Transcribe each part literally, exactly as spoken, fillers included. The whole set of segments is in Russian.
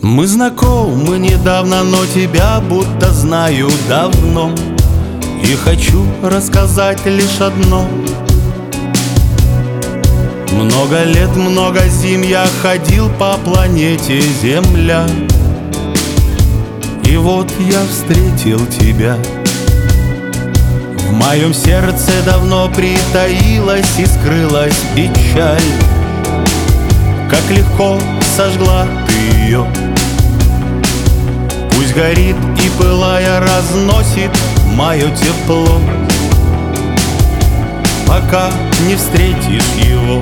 Мы знакомы недавно, но тебя будто знаю давно. И хочу рассказать лишь одно. Много лет, много зим я ходил по планете Земля, и вот я встретил тебя. В моем сердце давно притаилась и скрылась печаль. Как легко сожгла ты ее. Пусть горит и пылая разносит мое тепло, пока не встретишь его.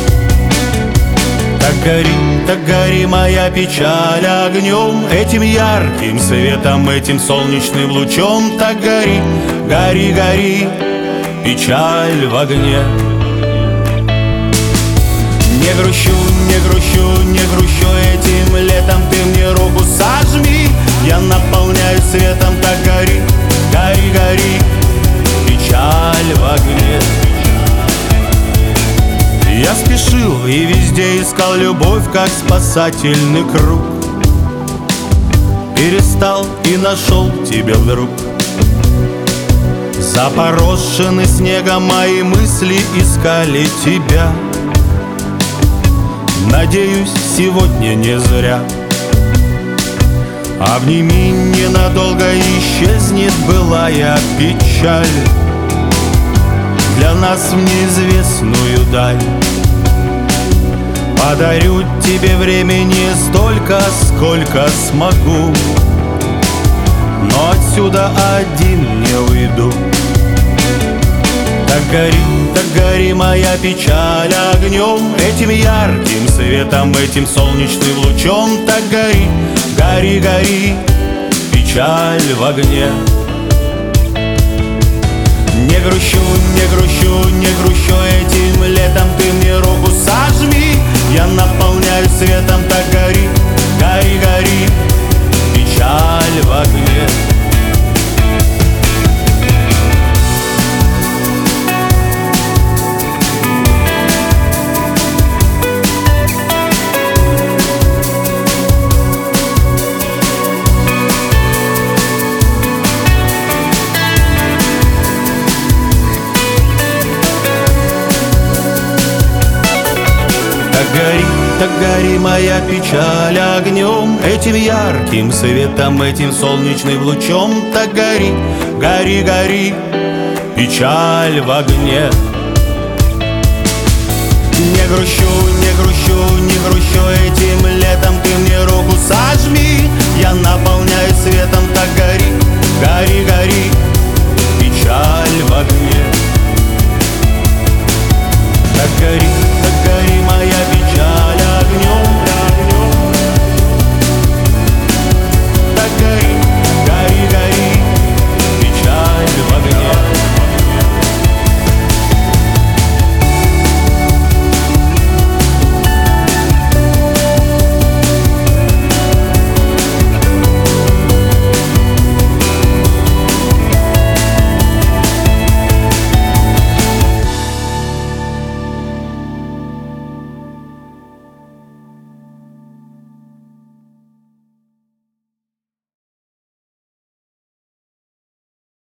Так гори, так гори моя печаль огнем, этим ярким светом, этим солнечным лучом. Так гори, гори, гори, печаль в огне. Не грущу, не грущу, не грущу этим летом, ты мне руку сожми, я наполняю светом. Так гори, гори, гори, печаль в огне. Я спешил и везде искал любовь, как спасательный круг. Перестал и нашел тебя вдруг. Запорошены снегом мои мысли искали тебя. Надеюсь, сегодня не зря. Обними ненадолго, исчезнет былая печаль. Для нас в неизвестную даль. Подарю тебе времени столько, сколько смогу, но отсюда один не уйду. Так гори, так гори моя печаль огнем, этим ярким светом, этим солнечным лучом. Так гори, гори, гори, печаль в огне. Не грущу, не грущу, не грущу этим летом, ты мне руку сожми, я наполняю светом. Так гори, гори, гори, печаль в огне. Так гори, так гори моя печаль огнем, этим ярким светом, этим солнечным лучом. Так гори, гори, гори, печаль в огне. Не грущу, не грущу, не грущу этим летом, ты мне руку сожми, я наполняю светом. Так гори, гори, гори, печаль в огне. Так гори,